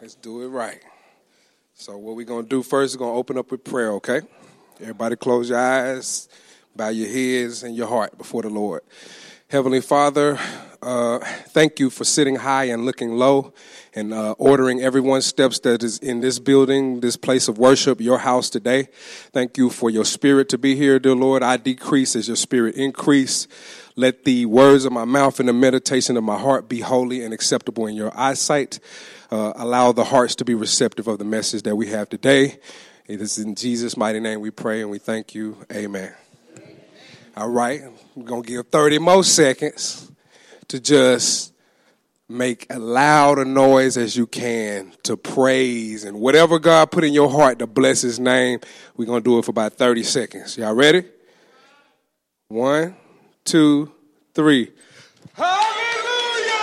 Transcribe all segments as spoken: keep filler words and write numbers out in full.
Let's do it right. So what we're going to do first is going to open up with prayer, okay? Everybody close your eyes, bow your heads and your heart before the Lord. Heavenly Father, uh, thank you for sitting high and looking low and uh, ordering everyone's steps that is in this building, this place of worship, your house today. Thank you for your spirit to be here, dear Lord. I decrease as your spirit increase. Let the words of my mouth and the meditation of my heart be holy and acceptable in your eyesight. Uh, allow the hearts to be receptive of the message that we have today. It is in Jesus' mighty name we pray and we thank you. Amen. Amen. All right. We're going to give thirty more seconds to just make as loud a noise as you can to praise and whatever God put in your heart to bless his name. We're going to do it for about thirty seconds. Y'all ready? One, two, three. Hallelujah!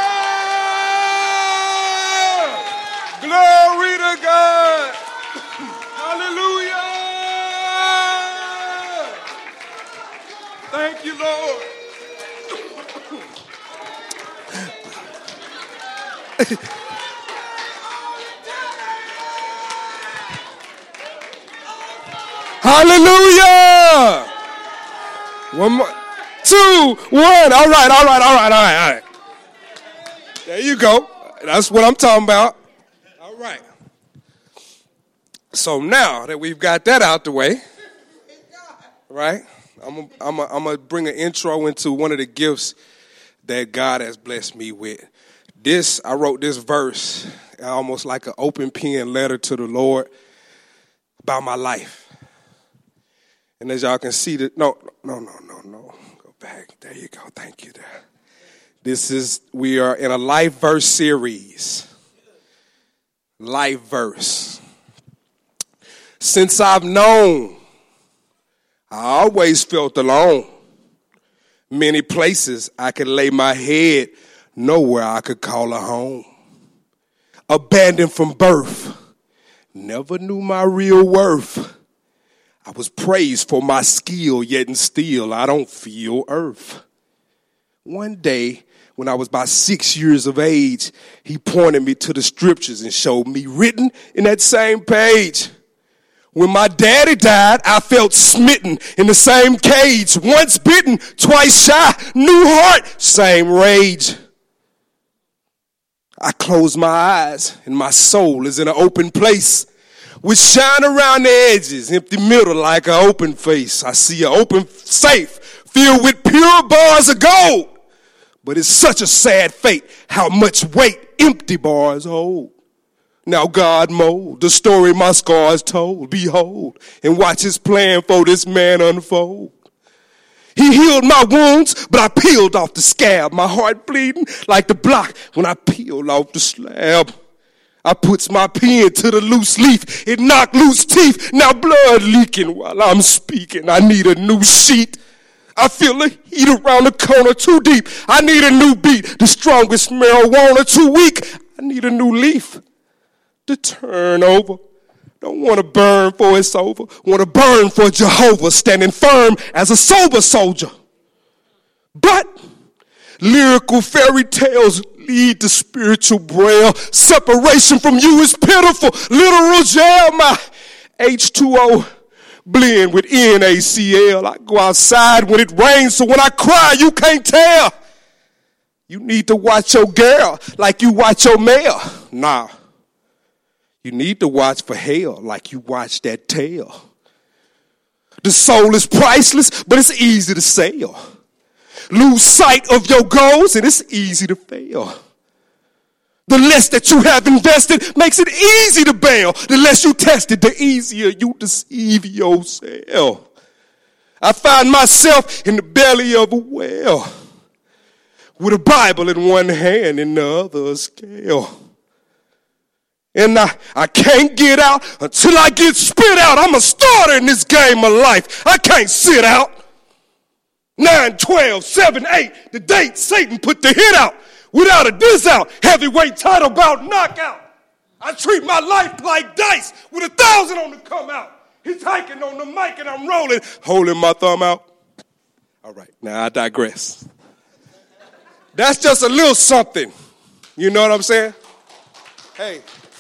Glory to God! Hallelujah! Thank you, Lord. Hallelujah! One more. Two, one. All right, all right, all right, all right, all right. There you go. That's what I'm talking about. All right. So now that we've got that out the way, right, I'm I'm I'm going to bring an intro into one of the gifts that God has blessed me with. This, I wrote this verse almost like an open pen letter to the Lord about my life. And as y'all can see, that no, no, no, no, no. Back. There you go. Thank you there. This is, we are in a life verse series. Life verse. Since I've known, I always felt alone. Many places I could lay my head, nowhere I could call a home. Abandoned from birth, never knew my real worth. I was praised for my skill, yet and still I don't feel earth. One day, when I was about six years of age, he pointed me to the scriptures and showed me written in that same page. When my daddy died, I felt smitten in the same cage. Once bitten, twice shy, new heart, same rage. I close my eyes and my soul is in an open place. With shine around the edges, empty middle like an open face. I see an open safe filled with pure bars of gold. But it's such a sad fate how much weight empty bars hold. Now God mold the story my scars told. Behold and watch his plan for this man unfold. He healed my wounds, but I peeled off the scab. My heart bleeding like the block when I peeled off the slab. I puts my pen to the loose leaf. It knocked loose teeth. Now blood leaking while I'm speaking. I need a new sheet. I feel the heat around the corner too deep. I need a new beat. The strongest marijuana too weak. I need a new leaf to turn over. Don't want to burn for it's over. Want to burn for Jehovah. Standing firm as a sober soldier. But lyrical fairy tales lead to spiritual braille. Separation from you is pitiful. Literal jail. My H two O blend with N A C L. I go outside when it rains, so when I cry, you can't tell. You need to watch your girl like you watch your mail. Nah. You need to watch for hell like you watch that tail. The soul is priceless, but it's easy to sell. Lose sight of your goals and it's easy to fail. The less that you have invested makes it easy to bail. The less you tested, the easier you deceive yourself. I find myself in the belly of a whale with a Bible in one hand and the other a scale. And I, I can't get out until I get spit out. I'm a starter in this game of life. I can't sit out. nine, twelve, seven, eight, the date Satan put the hit out. Without a diss out, heavyweight title bout knockout. I treat my life like dice with a thousand on the come out. He's hiking on the mic and I'm rolling, holding my thumb out. All right, now I digress. That's just a little something. You know what I'm saying? Hey,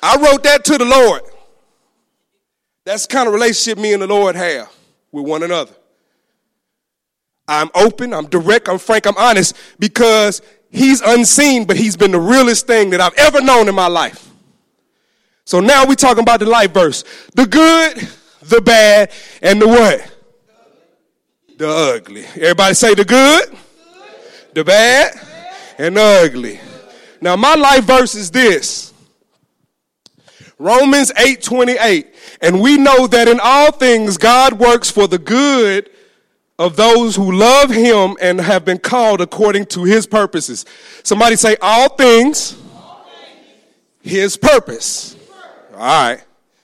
I wrote that to the Lord. That's the kind of relationship me and the Lord have with one another. I'm open, I'm direct, I'm frank, I'm honest because he's unseen, but he's been the realest thing that I've ever known in my life. So now we're talking about the life verse. The good, the bad, and the what? The ugly. Everybody say the good, the bad, and the ugly. Now my life verse is this. Romans eight twenty-eight. And we know that in all things God works for the good of those who love him and have been called according to his purposes. Somebody say all things, all things. His purpose. His purpose. All right.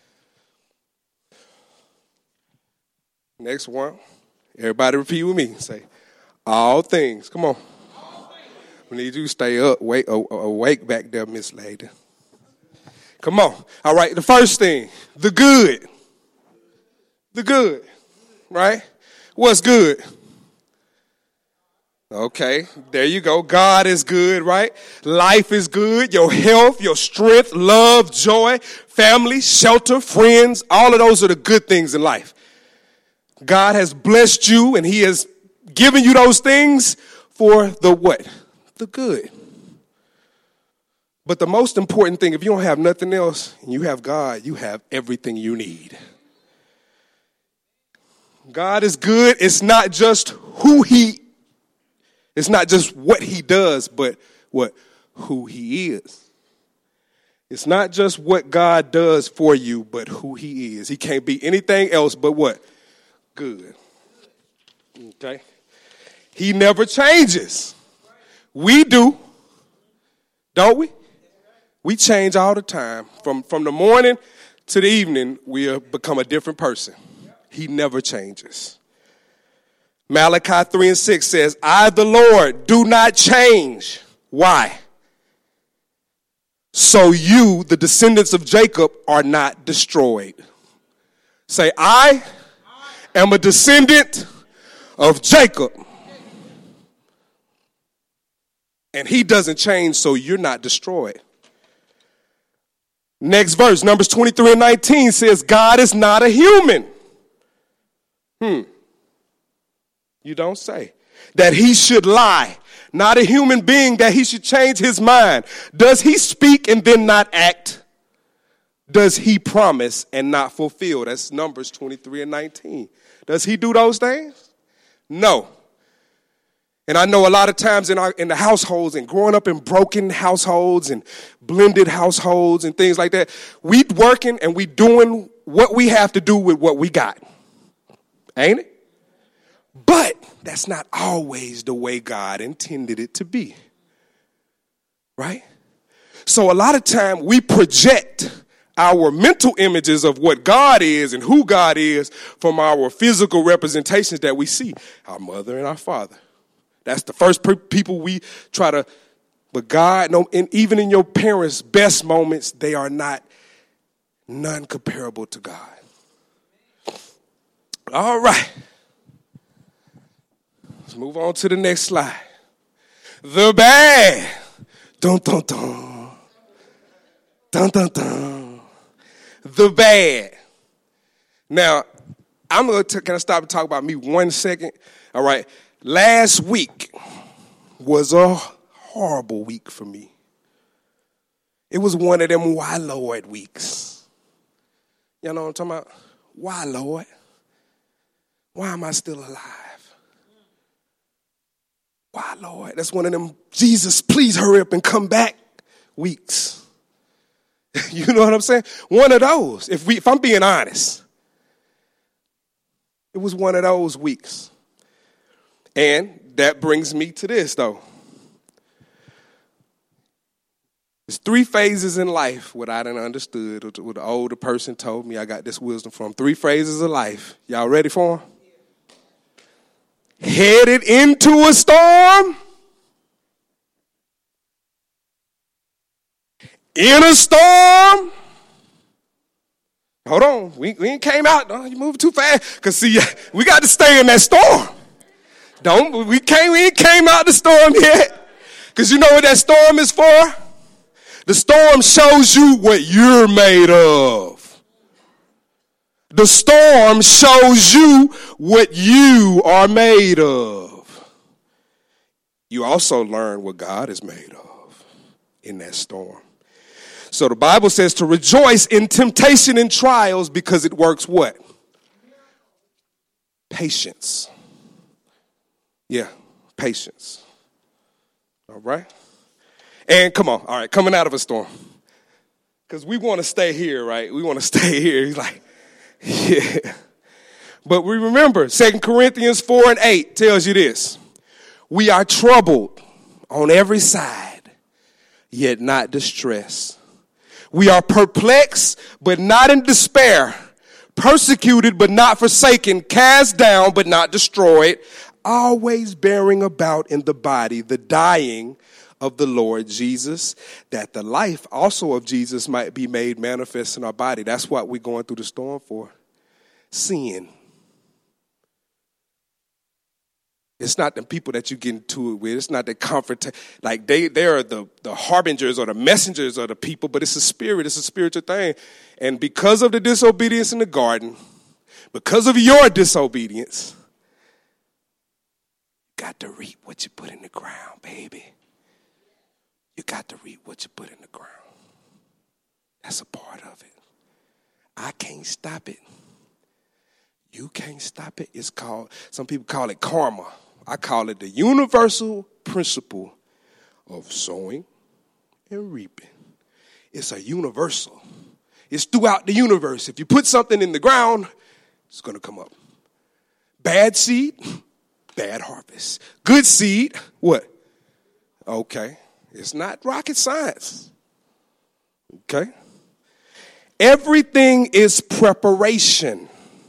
Next one. Everybody repeat with me. Say all things. Come on. We need you to stay up, wake, awake back there, Miss Lady. Come on. All right, the first thing, the good. The good, right? What's good? Okay, there you go. God is good, right? Life is good. Your health, your strength, love, joy, family, shelter, friends, all of those are the good things in life. God has blessed you and he has given you those things for the what? The good. But the most important thing, if you don't have nothing else and you have God, you have everything you need. God is good. It's not just who he, it's not just what he does, but what, who he is. It's not just what God does for you, but who he is. He can't be anything else but what? Good. Okay? He never changes. We do, don't we? We change all the time. From, from the morning to the evening, we become a different person. He never changes. Malachi three and six says, I, the Lord, do not change. Why? So you, the descendants of Jacob, are not destroyed. Say, I am a descendant of Jacob. And he doesn't change, so you're not destroyed. Next verse, Numbers twenty-three and nineteen says, God is not a human. Hmm. You don't say. That he should lie. Not a human being that he should change his mind. Does he speak and then not act? Does he promise and not fulfill? That's Numbers twenty-three and nineteen. Does he do those things? No. And I know a lot of times in our in the households and growing up in broken households and blended households and things like that, we working and we doing what we have to do with what we got. Ain't it? But that's not always the way God intended it to be. Right? So a lot of time we project our mental images of what God is and who God is from our physical representations that we see. Our mother and our father. That's the first pe- people we try to, but God, no, and even in your parents' best moments, they are not none comparable to God. All right. Let's move on to the next slide. The bad. Dun, dun, dun. Dun, dun, dun. The bad. Now, I'm going to, can I stop and talk about me one second? All right. Last week was a horrible week for me. It was one of them why Lord weeks. Y'all know what I'm talking about? Why Lord? Why am I still alive? Why Lord? That's one of them Jesus, please hurry up and come back weeks. You know what I'm saying? One of those. If we if I'm being honest. It was one of those weeks. And that brings me to this, though. There's three phases in life what I done understood, what the older person told me I got this wisdom from. Three phases of life. Y'all ready for them? Headed into a storm. In a storm. Hold on. We, we ain't came out. Oh, you moving too fast. Because, see, we got to stay in that storm. Don't, we can't, we ain't came out the storm yet. Because you know what that storm is for? The storm shows you what you're made of. The storm shows you what you are made of. You also learn what God is made of in that storm. So the Bible says to rejoice in temptation and trials because it works what? Patience. Yeah, patience. All right? And come on, all right, coming out of a storm. Because we want to stay here, right? We want to stay here. He's like, yeah. But we remember, Second Corinthians four and eight tells you this. We are troubled on every side, yet not distressed. We are perplexed, but not in despair. Persecuted, but not forsaken. Cast down, but not destroyed. Always bearing about in the body the dying of the Lord Jesus, that the life also of Jesus might be made manifest in our body. That's what we're going through the storm for. Sin. It's not the people that you get into it with. It's not the comfort. Like they, they are the, the harbingers or the messengers of the people, but it's a spirit. It's a spiritual thing. And because of the disobedience in the garden, because of your disobedience, you got to reap what you put in the ground, baby. You got to reap what you put in the ground. That's a part of it. I can't stop it. You can't stop it. It's called, some people call it karma. I call it the universal principle of sowing and reaping. It's a universal. It's throughout the universe. If you put something in the ground, it's going to come up. Bad seed, bad harvest. Good seed, what? Okay. It's not rocket science. Okay? Everything is preparation.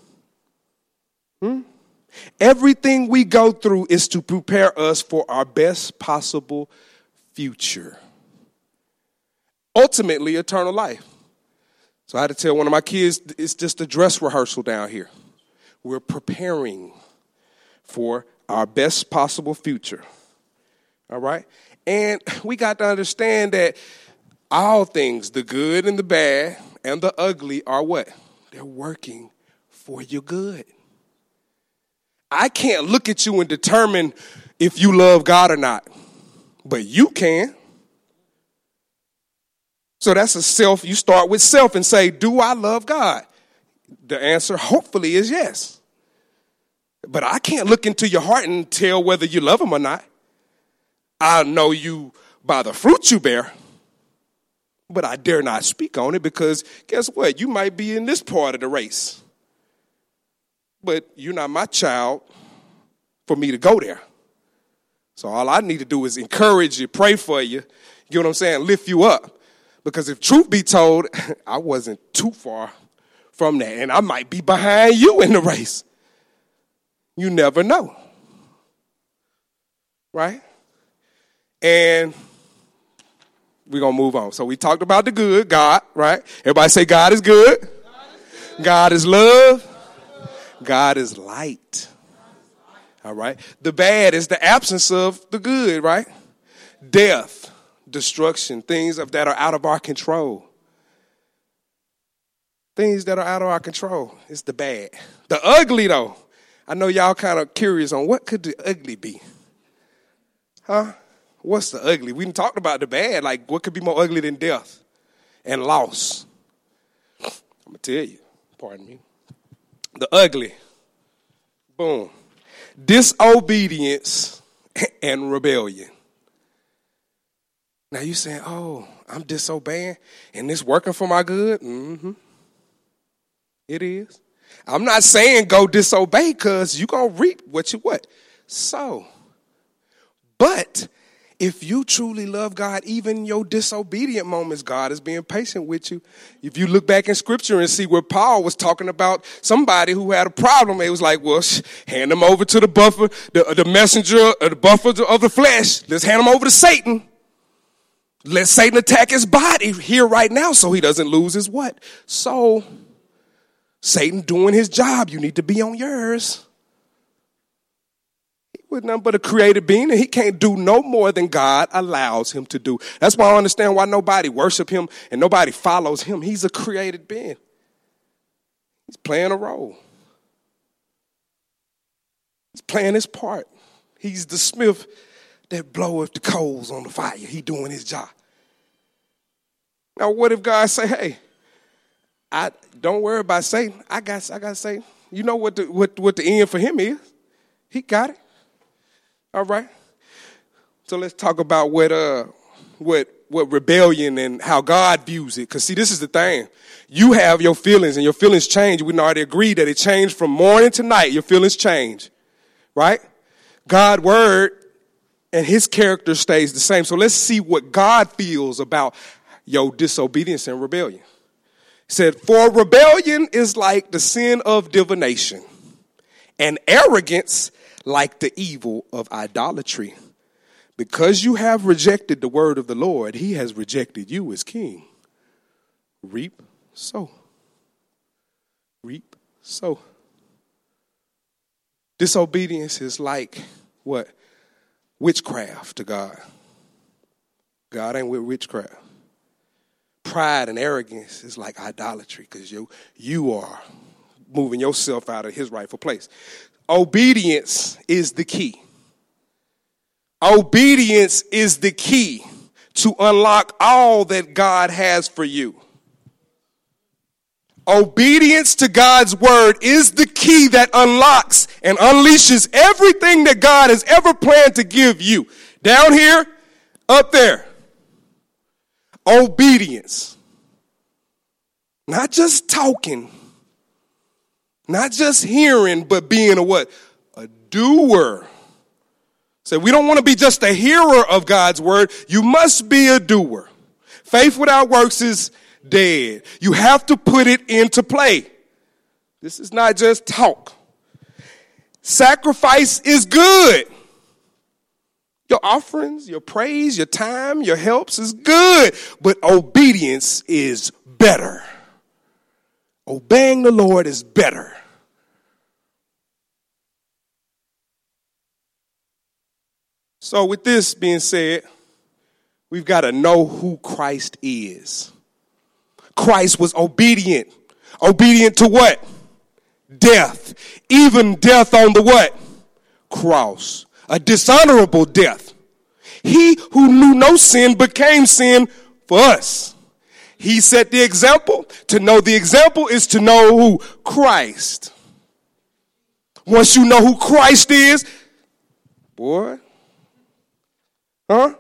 Hmm? Everything we go through is to prepare us for our best possible future. Ultimately, eternal life. So I had to tell one of my kids, it's just a dress rehearsal down here. We're preparing for our best possible future. All right? And we got to understand that all things, the good and the bad and the ugly, are what? They're working for your good. I can't look at you and determine if you love God or not, but you can. So that's a self. You start with self and say, do I love God? The answer hopefully is yes. But I can't look into your heart and tell whether you love him or not. I know you by the fruit you bear, but I dare not speak on it because guess what? You might be in this part of the race. But you're not my child for me to go there. So all I need to do is encourage you, pray for you, you know what I'm saying, lift you up. Because if truth be told, I wasn't too far from that. And I might be behind you in the race. You never know. Right? And we're going to move on. So we talked about the good, God, right? Everybody say God is good. God is, good. God is love. God is light. All right. The bad is the absence of the good, right? Death, destruction, things of that are out of our control. Things that are out of our control. It's the bad. The ugly, though. I know y'all kind of curious on what could the ugly be? Huh? What's the ugly? We didn't talk about the bad. Like, what could be more ugly than death and loss? I'm going to tell you. Pardon me. The ugly. Boom. Disobedience and rebellion. Now you saying, oh, I'm disobeying and it's working for my good? Mm-hmm. It is. I'm not saying go disobey because you're going to reap what you what? Sow. But if you truly love God, even in your disobedient moments, God is being patient with you. If you look back in Scripture and see where Paul was talking about somebody who had a problem, it was like, well, sh- hand them over to the buffer, the, the messenger, or the buffer of the flesh. Let's hand them over to Satan. Let Satan attack his body here right now so he doesn't lose his what? So, Satan doing his job. You need to be on yours. We're nothing but a created being, and he can't do no more than God allows him to do. That's why I understand why nobody worship him and nobody follows him. He's a created being. He's playing a role. He's playing his part. He's the smith that bloweth the coals on the fire. He doing his job. Now, what if God say, hey, I don't worry about Satan. I got I got Satan. You know what the what, what the end for him is? He got it. All right. So let's talk about what uh what what rebellion and how God views it. Because see, this is the thing. You have your feelings and your feelings change. We already agreed that it changed from morning to night. Your feelings change. Right? God's word and his character stays the same. So let's see what God feels about your disobedience and rebellion. He said, for rebellion is like the sin of divination, and arrogance like the evil of idolatry. Because you have rejected the word of the Lord, he has rejected you as king. Reap, sow. Reap, sow. Disobedience is like what? Witchcraft to God. God ain't with witchcraft. Pride and arrogance is like idolatry because you, you are moving yourself out of his rightful place. Obedience is the key. Obedience is the key to unlock all that God has for you. Obedience to God's word is the key that unlocks and unleashes everything that God has ever planned to give you. Down here, up there. Obedience. Not just talking. Not just hearing, but being a what? A doer. So we don't want to be just a hearer of God's word. You must be a doer. Faith without works is dead. You have to put it into play. This is not just talk. Sacrifice is good. Your offerings, your praise, your time, your helps is good. But obedience is better. Obeying the Lord is better. So with this being said, we've got to know who Christ is. Christ was obedient. Obedient to what? Death. Even death on the what? Cross. A dishonorable death. He who knew no sin became sin for us. He set the example. To know the example is to know who? Christ. Once you know who Christ is, boy, huh?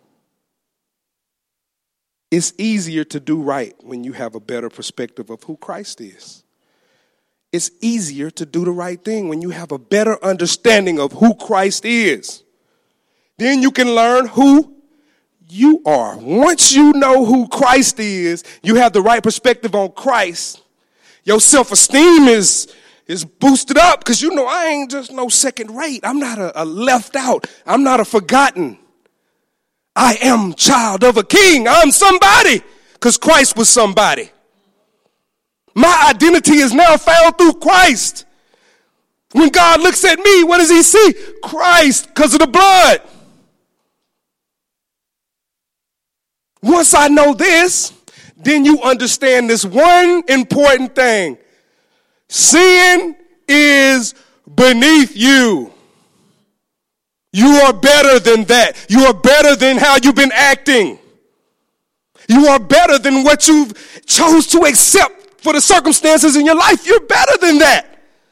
It's easier to do right when you have a better perspective of who Christ is. It's easier to do the right thing when you have a better understanding of who Christ is. Then you can learn who you are. Once you know who Christ is, you have the right perspective on Christ. Your self-esteem is, is boosted up because you know I ain't just no second rate. I'm not a, a left out. I'm not a forgotten. I am child of a king. I'm somebody because Christ was somebody. My identity is now found through Christ. When God looks at me, what does he see? Christ, because of the blood. Once I know this, then you understand this one important thing. Sin is beneath you. You are better than that. You are better than how you've been acting. You are better than what you've chose to accept for the circumstances in your life. You're better than that.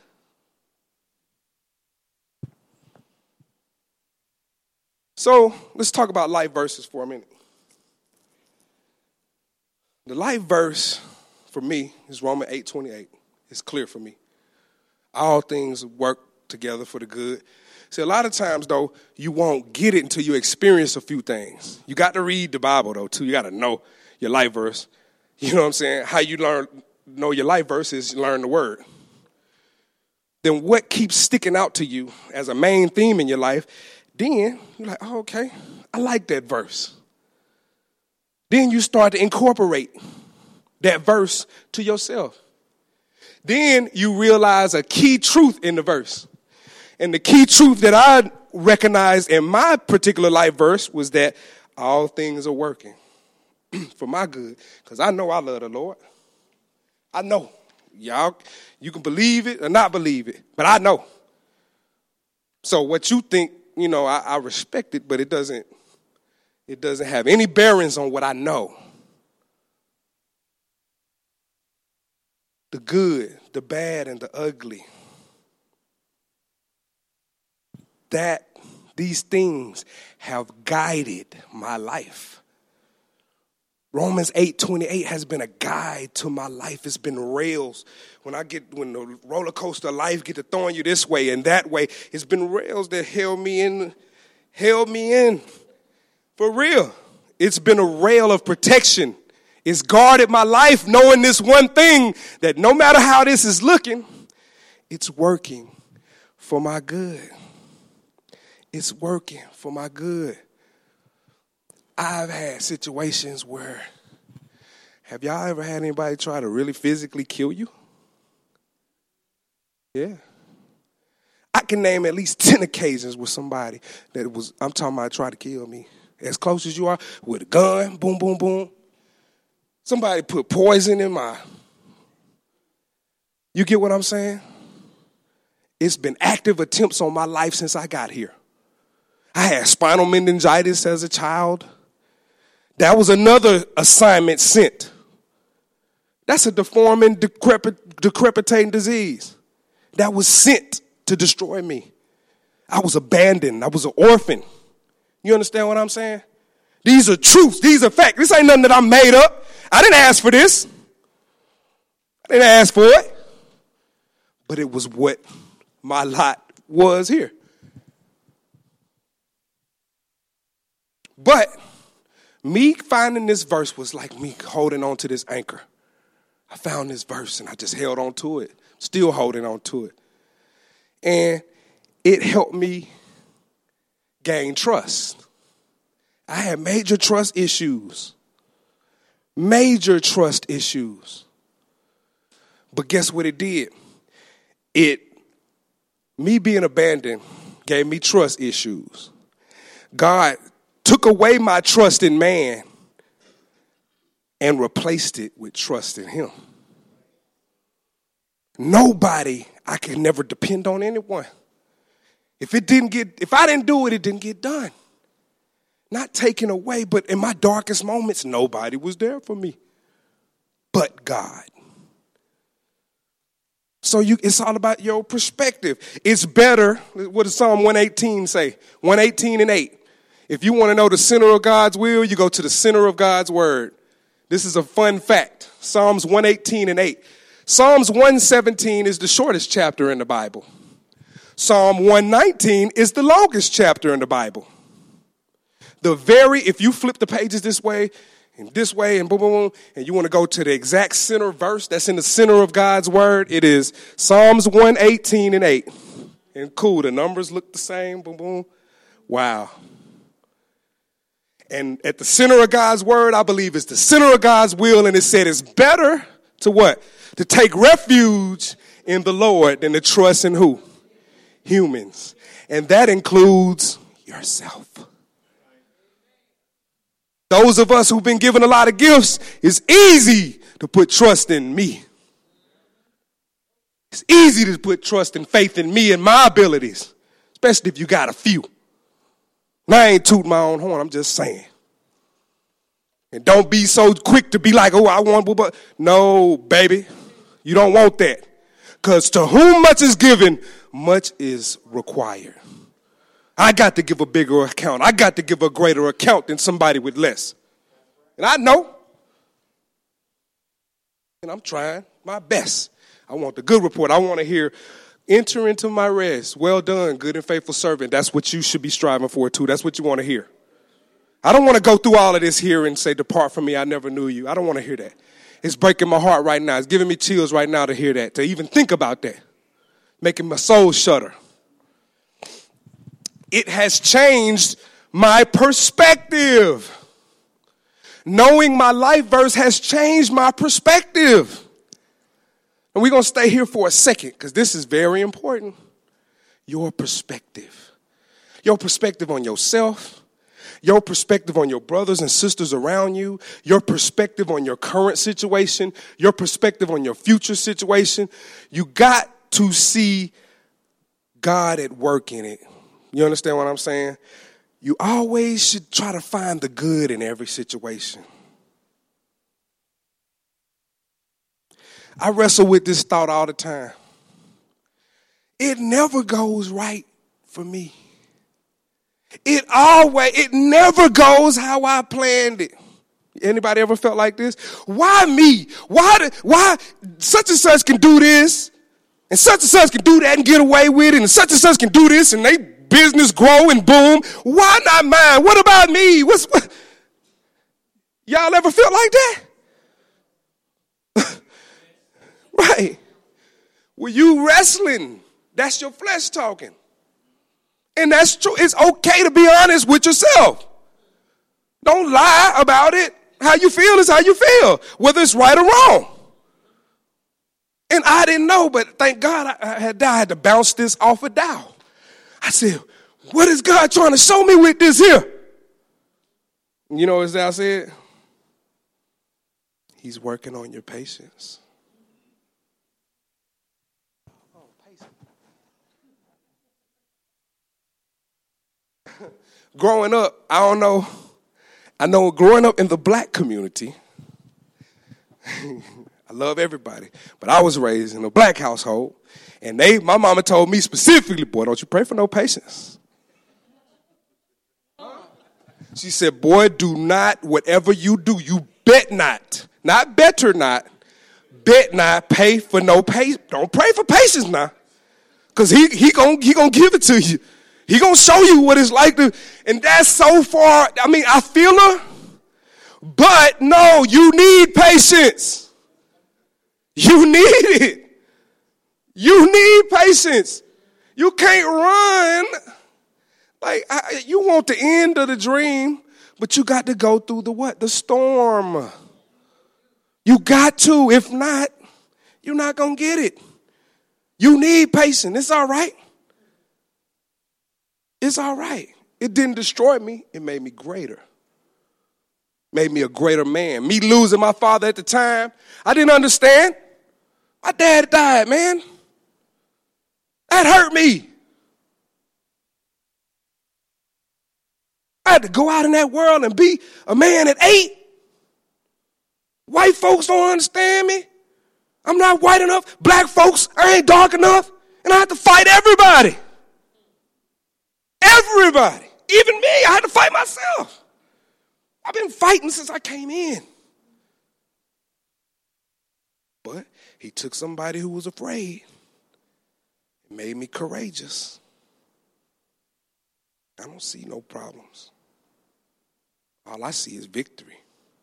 So let's talk about life verses for a minute. The life verse for me is Romans eight twenty-eight. It's clear for me. All things work together for the good. See, a lot of times, though, you won't get it until you experience a few things. You got to read the Bible, though, too. You got to know your life verse. You know what I'm saying? How you learn, know your life verse is you learn the word. Then what keeps sticking out to you as a main theme in your life, then you're like, oh, okay, I like that verse. Then you start to incorporate that verse to yourself. Then you realize a key truth in the verse. And the key truth that I recognized in my particular life verse was that all things are working for my good, because I know I love the Lord. I know. Y'all, you can believe it or not believe it, but I know. So what you think, you know, I, I respect it, but it doesn't, it doesn't have any bearings on what I know. The good, the bad, and the ugly. That these things have guided my life. Romans eight twenty-eight has been a guide to my life. It's been rails. When I get, when the roller coaster of life get to throwing you this way and that way, it's been rails that held me in, held me in. For real. It's been a rail of protection. It's guarded my life, knowing this one thing, that no matter how this is looking, it's working for my good. It's working for my good. I've had situations where, have y'all ever had anybody try to really physically kill you? Yeah. I can name at least ten occasions with somebody that was, I'm talking about, try to kill me. As close as you are, with a gun, boom, boom, boom. Somebody put poison in my, you get what I'm saying? It's been active attempts on my life since I got here. I had spinal meningitis as a child. That was another assignment sent. That's a deforming, decrepit, decrepitating disease that was sent to destroy me. I was abandoned. I was an orphan. You understand what I'm saying? These are truths. These are facts. This ain't nothing that I made up. I didn't ask for this. I didn't ask for it. But it was what my lot was here. But me finding this verse was like me holding on to this anchor. I found this verse and I just held on to it. Still holding on to it. And it helped me gain trust. I had major trust issues. Major trust issues. But guess what it did? It, me being abandoned, gave me trust issues. God took away my trust in man and replaced it with trust in him. Nobody, I could never depend on anyone. If it didn't get, if I didn't do it, it didn't get done. Not taken away, but in my darkest moments, nobody was there for me but God. So you, it's all about your perspective. It's better, what does Psalm one eighteen say? one eighteen and eight. If you want to know the center of God's will, you go to the center of God's word. This is a fun fact. Psalms one eighteen and eight. Psalms one seventeen is the shortest chapter in the Bible. Psalm one nineteen is the longest chapter in the Bible. The very, if you flip the pages this way and this way and boom, boom, boom, and you want to go to the exact center verse that's in the center of God's word, it is Psalms one eighteen and eight. And cool, the numbers look the same, boom, boom. Wow. And at the center of God's word, I believe it's the center of God's will, and it said it's better to what? To take refuge in the Lord than to trust in who? Humans. And that includes yourself. Those of us who've been given a lot of gifts, it's easy to put trust in me. It's easy to put trust and faith in me and my abilities, especially if you got a few. And I ain't tooting my own horn, I'm just saying. And don't be so quick to be like, oh, I want, but no, baby, you don't want that. Because to whom much is given, much is required. I got to give a bigger account. I got to give a greater account than somebody with less. And I know. And I'm trying my best. I want the good report. I want to hear, enter into my rest. Well done, good and faithful servant. That's what you should be striving for too. That's what you want to hear. I don't want to go through all of this here and say, depart from me, I never knew you. I don't want to hear that. It's breaking my heart right now. It's giving me chills right now to hear that, to even think about that. Making my soul shudder. It has changed my perspective. Knowing my life verse has changed my perspective. And we're going to stay here for a second because this is very important. Your perspective. your perspective on yourself, your perspective on your brothers and sisters around you, your perspective on your current situation, your perspective on your future situation. You got to see God at work in it. You understand what I'm saying? You always should try to find the good in every situation. I wrestle with this thought all the time. It never goes right for me. It always, it never goes how I planned it. Anybody ever felt like this? Why me? Why, the, why such and such can do this, and such and such can do that and get away with it, and such and such can do this, and they business grow and boom. Why not mine? What about me? What's what? Y'all ever felt like that? Right. Well, you wrestling. That's your flesh talking. And that's true. It's okay to be honest with yourself. Don't lie about it. How you feel is how you feel, whether it's right or wrong. And I didn't know, but thank God I, I, had, I had to bounce this off of Dow. I said, what is God trying to show me with this here? You know what I said? He's working on your patience. Oh, patience. Growing up, I don't know. I know growing up in the black community, I love everybody, but I was raised in a black household, and they, my mama told me specifically, boy, don't you pray for no patience. She said, boy, do not, whatever you do, you bet not, not better not, bet not pay for no patience. Don't pray for patience now, because he, he gonna, he gonna give it to you. He gonna show you what it's like to, and that's so far, I mean, I feel her, but no, you need patience. You need it. You need patience. You can't run. Like, I, you want the end of the dream, but you got to go through the what? The storm. You got to. If not, you're not going to get it. You need patience. It's all right. It's all right. It didn't destroy me. It made me greater. Made me a greater man. Me losing my father at the time, I didn't understand. My dad died, man. That hurt me. I had to go out in that world and be a man at eight. White folks don't understand me. I'm not white enough. Black folks, I ain't dark enough. And I had to fight everybody. Everybody. Even me, I had to fight myself. I've been fighting since I came in. But he took somebody who was afraid and made me courageous. I don't see no problems. All I see is victory.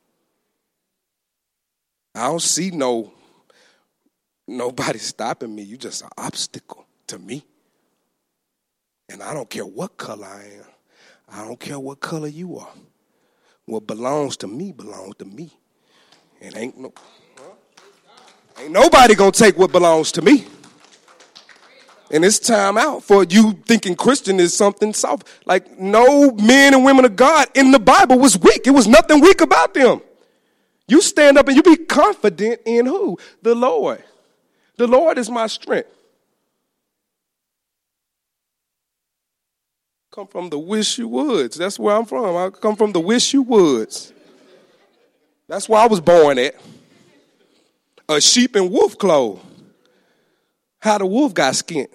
I don't see no nobody stopping me. You just an obstacle to me. And I don't care what color I am. I don't care what color you are. What belongs to me belongs to me. And ain't no ain't nobody gonna take what belongs to me. And it's time out for you thinking Christian is something soft. Like, no men and women of God in the Bible was weak. It was nothing weak about them. You stand up and you be confident in who? The Lord. The Lord is my strength. Come from the Wish You Woods. That's where I'm from. I come from the Wish You Woods. That's where I was born at. A sheep in wolf clothes. How the wolf got skint.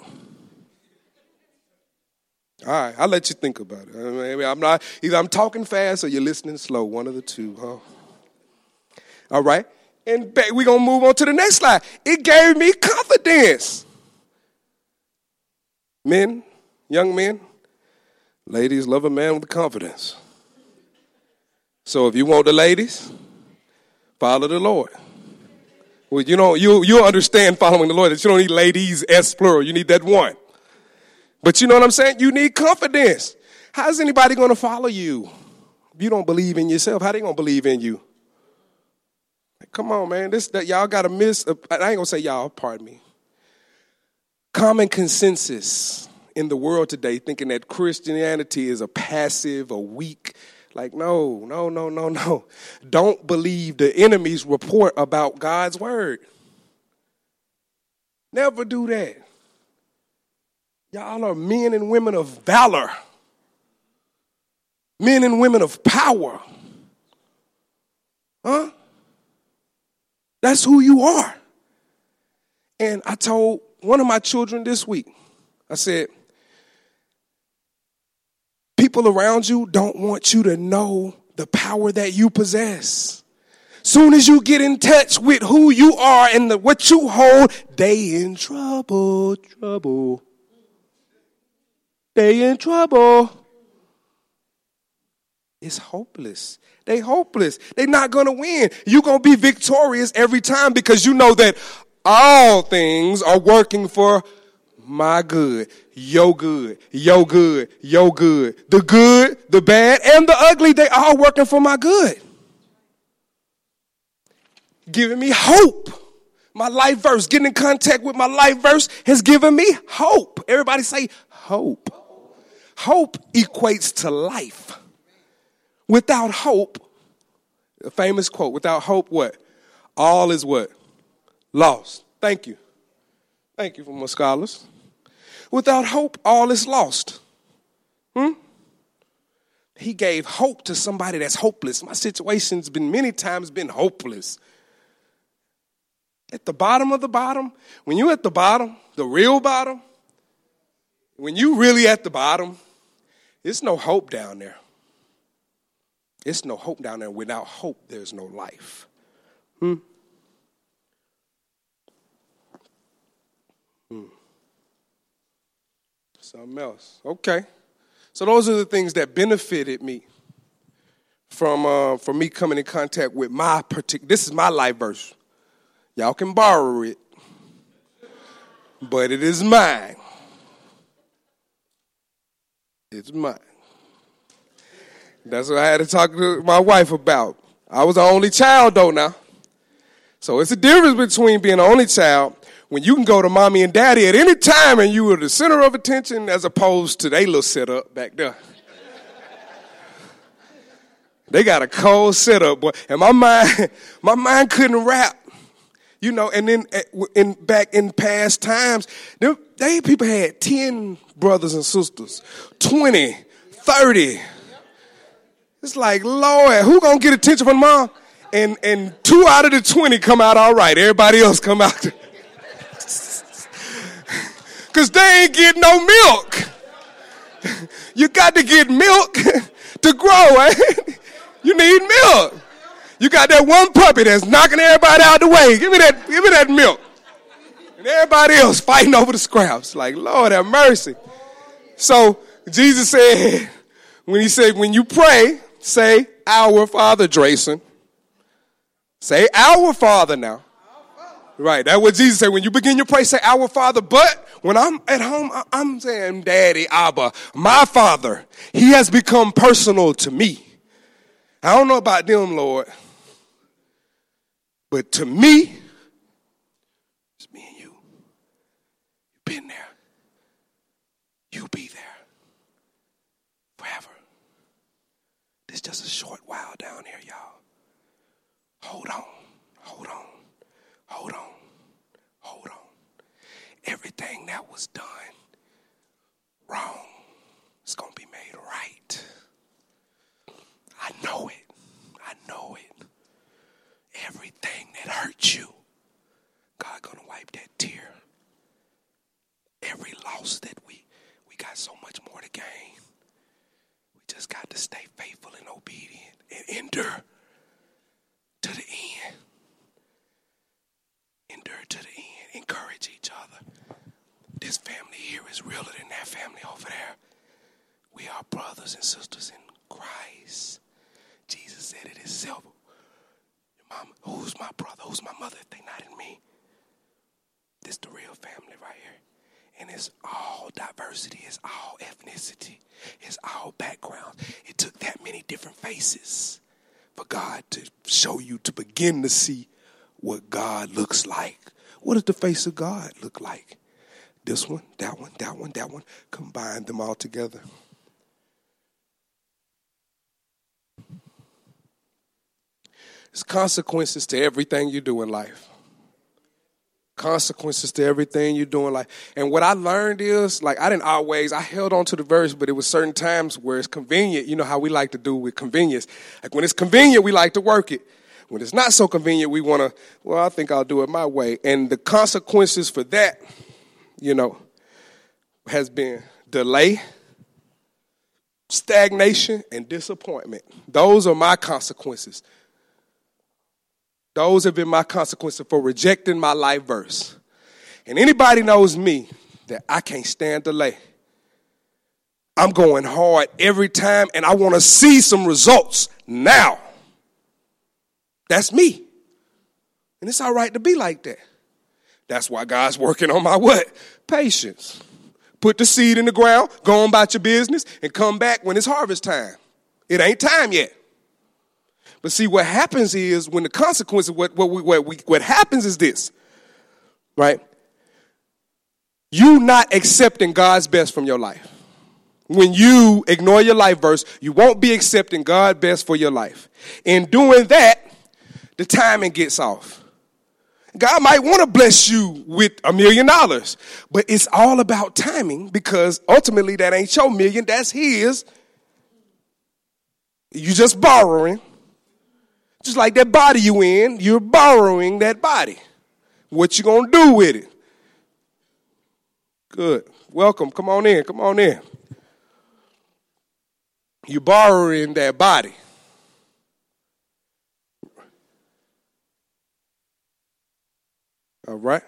All right, I'll let you think about it. I mean, I'm not, either I'm talking fast or you're listening slow. One of the two, huh? All right. And we're going to move on to the next slide. It gave me confidence. Men, young men, ladies love a man with confidence. So if you want the ladies, follow the Lord. Well, you know, you you understand following the Lord that you don't need ladies S plural. You need that one. But you know what I'm saying? You need confidence. How's anybody going to follow you? If you don't believe in yourself, how they going to believe in you? Like, come on, man. This that y'all got to miss. I ain't going to say y'all, pardon me. Common consensus in the world today thinking that Christianity is a passive, a weak. Like, no, no, no, no, no. Don't believe the enemy's report about God's word. Never do that. Y'all are men and women of valor. Men and women of power. Huh? That's who you are. And I told one of my children this week, I said, people around you don't want you to know the power that you possess. Soon as you get in touch with who you are and the, what you hold, they in trouble, trouble. They in trouble. It's hopeless. They hopeless. They're not going to win. You're going to be victorious every time because you know that all things are working for my good, your good, your good, your good. The good, the bad, and the ugly, they all working for my good. Giving me hope. My life verse, getting in contact with my life verse has given me hope. Everybody say hope. Hope equates to life. Without hope, a famous quote, without hope what? All is what? Lost. Thank you. Thank you for my scholars. Without hope, all is lost. Hmm? He gave hope to somebody that's hopeless. My situation's been many times been hopeless. At the bottom of the bottom, when you're at the bottom, the real bottom, when you really at the bottom, there's no hope down there. It's no hope down there. Without hope, there's no life. Hmm? Hmm. Something else. Okay. So those are the things that benefited me from uh, from me coming in contact with my particular, this is my life verse. Y'all can borrow it, but it is mine. It's mine. That's what I had to talk to my wife about. I was the only child, though, now. So it's a difference between being the only child when you can go to mommy and daddy at any time and you are the center of attention as opposed to they little setup back there. They got a cold setup, boy. And my mind, my mind couldn't rap. You know, and then in back in past times, they, they people had ten brothers and sisters, twenty, thirty. It's like, Lord, who gonna get attention from mom? And and two out of the twenty come out all right. Everybody else come out. Because they ain't getting no milk. You got to get milk to grow, right? You need milk. You got that one puppy that's knocking everybody out the way. Give me that, give me that milk. And everybody else fighting over the scraps. Like, Lord have mercy. So Jesus said, when he said, when you pray, say, our Father, Drayson. Say, our Father now. Right, that's what Jesus said. When you begin your prayer, say, our Father. But when I'm at home, I'm saying, Daddy, Abba, my Father. He has become personal to me. I don't know about them, Lord. But to me, it's me and you. You've been there. You'll be there forever. This is just a short while down here, y'all. Hold on. Hold on. Hold on. Hold on. Everything that was done wrong is going to be made right. I know it. I know it. Everything that hurt you, God gonna wipe that tear. Every loss that we, we got so much more to gain. We just got to stay faithful and obedient and endure to the end. Endure to the end. Encourage each other. This family here is realer than that family over there. We are brothers and sisters in Christ. Jesus said it himself. Mama, who's my brother? Who's my mother if they not in me? This the real family right here. And it's all diversity. It's all ethnicity. It's all backgrounds. It took that many different faces for God to show you, to begin to see what God looks like. What does the face of God look like? This one, that one, that one, that one. Combine them all together. There's consequences to everything you do in life. Consequences to everything you do in life. And what I learned is, like, I didn't always, I held on to the verse, but it was certain times where it's convenient. You know how we like to do with convenience. Like, when it's convenient, we like to work it. When it's not so convenient, we want to, well, I think I'll do it my way. And the consequences for that, you know, has been delay, stagnation, and disappointment. Those are my consequences. Those have been my consequences for rejecting my life verse. And anybody knows me that I can't stand delay. I'm going hard every time, and I want to see some results now. That's me. And it's all right to be like that. That's why God's working on my what? Patience. Put the seed in the ground, go on about your business, and come back when it's harvest time. It ain't time yet. But see, what happens is when the consequences, what what we, what, we, what happens is this, right? You not accepting God's best from your life. When you ignore your life verse, you won't be accepting God's best for your life. In doing that, the timing gets off. God might want to bless you with a million dollars, but it's all about timing because ultimately that ain't your million, that's his. You just borrowing. Just like that body you in, you're borrowing that body. What you gonna do with it? Good. Welcome. Come on in. Come on in. You're borrowing that body. All right.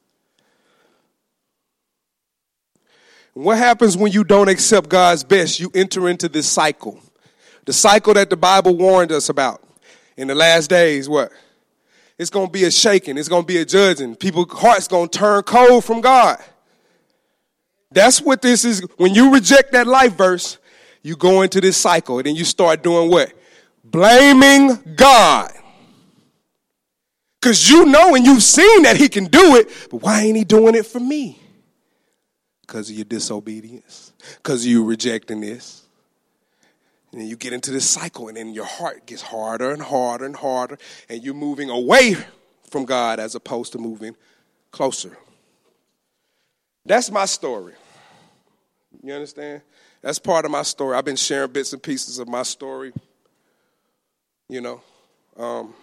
What happens when you don't accept God's best? You enter into this cycle. The cycle that the Bible warned us about. In the last days, what? It's going to be a shaking. It's going to be a judging. People's hearts going to turn cold from God. That's what this is. When you reject that life verse, you go into this cycle. And then you start doing what? Blaming God. Because you know and you've seen that he can do it, but why ain't he doing it for me? Because of your disobedience. Because of you rejecting this. And then you get into this cycle, and then your heart gets harder and harder and harder, and you're moving away from God as opposed to moving closer. That's my story. You understand? That's part of my story. I've been sharing bits and pieces of my story. You know, um,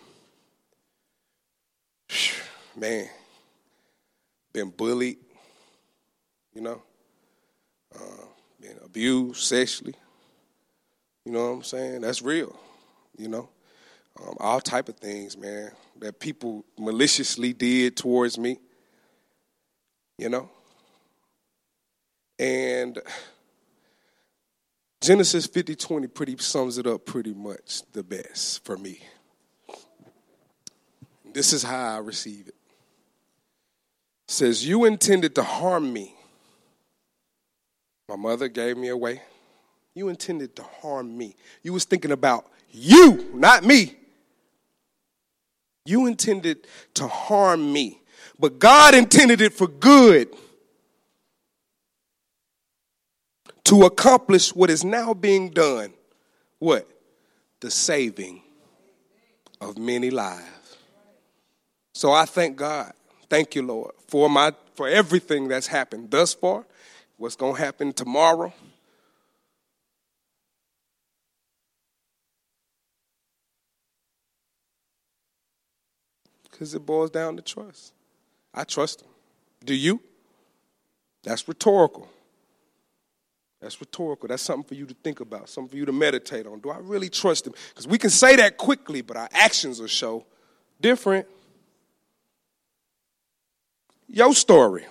man, been bullied, you know, uh, been abused sexually. You know what I'm saying? That's real, you know. Um, all type of things, man, that people maliciously did towards me, you know. And Genesis fifty twenty pretty sums it up pretty much the best for me. This is how I receive it. It says, you intended to harm me. My mother gave me away. You intended to harm me. You was thinking about you, not me. You intended to harm me. But God intended it for good. To accomplish what is now being done. What? The saving of many lives. So I thank God. Thank you, Lord, for my for everything that's happened thus far. What's going to happen tomorrow. Because it boils down to trust. I trust him. Do you? That's rhetorical. That's rhetorical. That's something for you to think about, something for you to meditate on. Do I really trust him? Because we can say that quickly, but our actions will show different. Your story.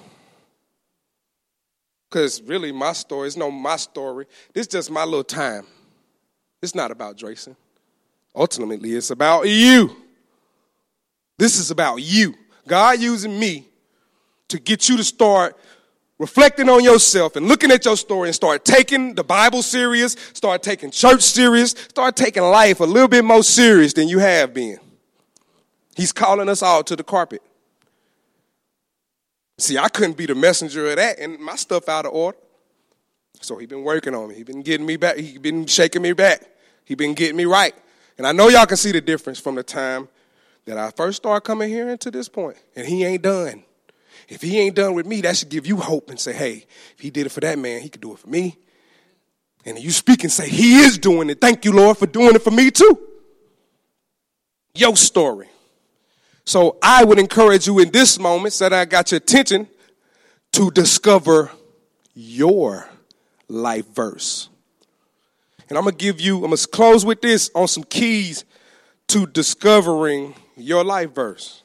Because really my story is no my story. This is just my little time. It's not about Drayson. Ultimately, it's about you. This is about you. God using me to get you to start reflecting on yourself and looking at your story and start taking the Bible serious, start taking church serious, start taking life a little bit more serious than you have been. He's calling us all to the carpet. See, I couldn't be the messenger of that and my stuff out of order. So he been working on me. He been getting me back. He been shaking me back. He been getting me right. And I know y'all can see the difference from the time that I first started coming here into this point. And he ain't done. If he ain't done with me, that should give you hope and say, hey, if he did it for that man, he could do it for me. And you speak and say, he is doing it. Thank you, Lord, for doing it for me too. Your story. So I would encourage you in this moment, so that I got your attention, to discover your life verse. And I'm going to give you, I'm going to close with this on some keys to discovering your life verse.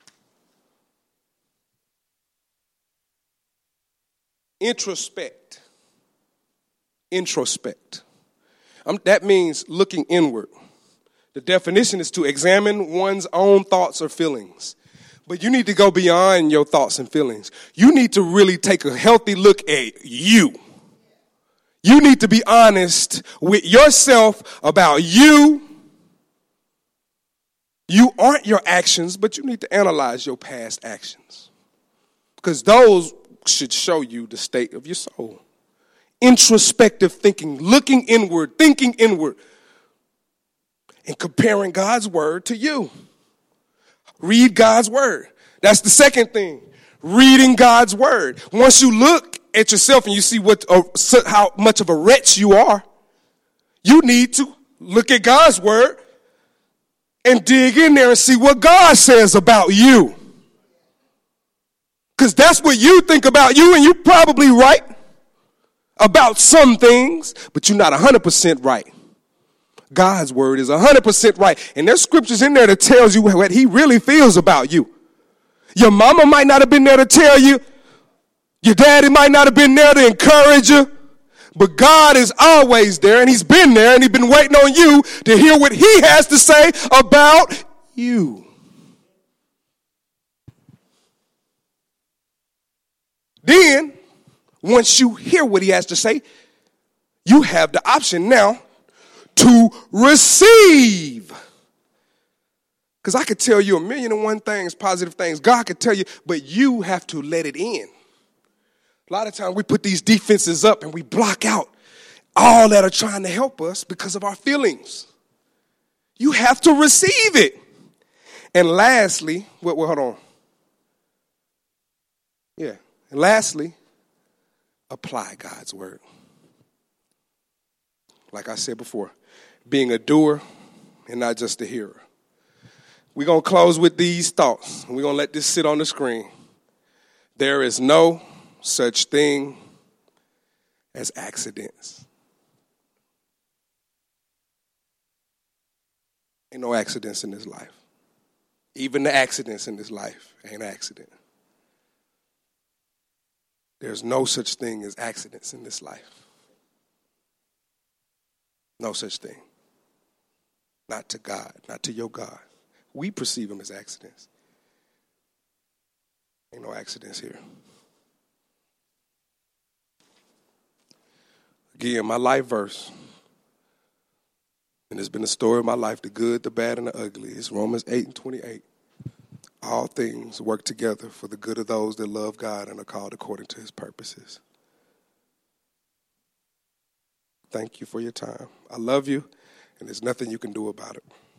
Introspect. Introspect. Um, that means looking inward. The definition is to examine one's own thoughts or feelings. But you need to go beyond your thoughts and feelings. You need to really take a healthy look at you. You need to be honest with yourself about you. You aren't your actions, but you need to analyze your past actions. Because those should show you the state of your soul. Introspective thinking, looking inward, thinking inward, and comparing God's word to you. Read God's word. That's the second thing. Reading God's word. Once you look at yourself and you see what uh, how much of a wretch you are, you need to look at God's word and dig in there and see what God says about you. Because that's what you think about you, and you're probably right about some things, but you're not one hundred percent right. God's word is one hundred percent right. And there's scriptures in there that tells you what he really feels about you. Your mama might not have been there to tell you. Your daddy might not have been there to encourage you. But God is always there, and he's been there, and he's been waiting on you to hear what he has to say about you. Then, once you hear what he has to say, you have the option now to receive. Because I could tell you a million and one things, positive things. God could tell you, but you have to let it in. A lot of times we put these defenses up and we block out all that are trying to help us because of our feelings. You have to receive it. And lastly, well, well hold on. Yeah. And lastly, apply God's word. Like I said before, being a doer and not just a hearer. We're going to close with these thoughts. We're going to let this sit on the screen. There is no such thing as accidents. Ain't no accidents in this life. Even the accidents in this life ain't an accident. There's no such thing as accidents in this life. No such thing. Not to God, not to your God. We perceive them as accidents. Ain't no accidents here. Again, my life verse, and it's been the story of my life, the good, the bad, and the ugly. It's Romans eight and twenty-eight. All things work together for the good of those that love God and are called according to his purposes. Thank you for your time. I love you, and there's nothing you can do about it.